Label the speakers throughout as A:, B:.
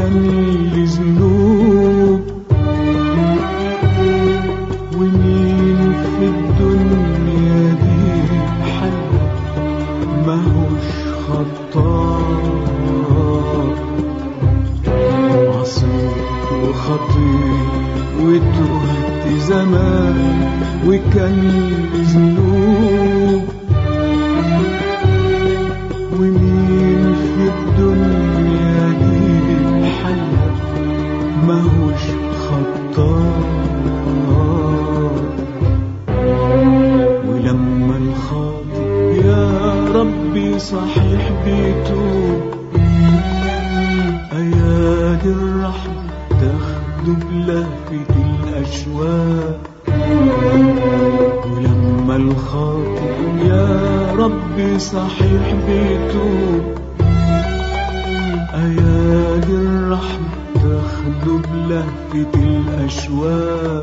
A: وكان لي ذنوب، ومين في الدنيا دي حلك ماهوش خطاء، عصيت وخطيت وتهت زمان وكان لي ذنوب، ومين في الدنيا دي حلك ماهوش خطاء، ولما الخاطئ يا ربي صحيح بيتوب، أيادي الرحمة تاخده بلهفة الأشواق، ولما الخاطئ يا ربي صحيح بيتوب، أيادي الرحمة تاخده بلهفة الأشواق،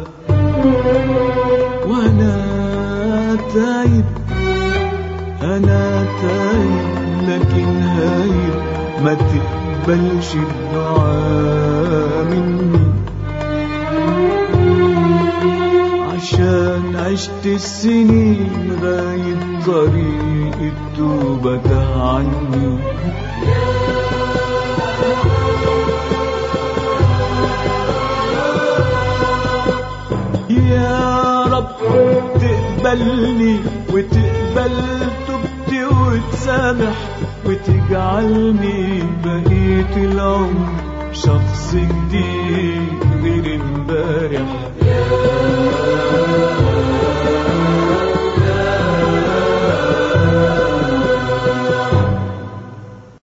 A: وأنا تايب أنا تايب لكن هايب ما تقبلش الدعاء مني، عشان عشت السنين غايب طريق التوبة تاه عني. يا رب تقبلني وتقبل توبتي وتسامح وتجعلني بقية العمر شخص جديد غير امبارح.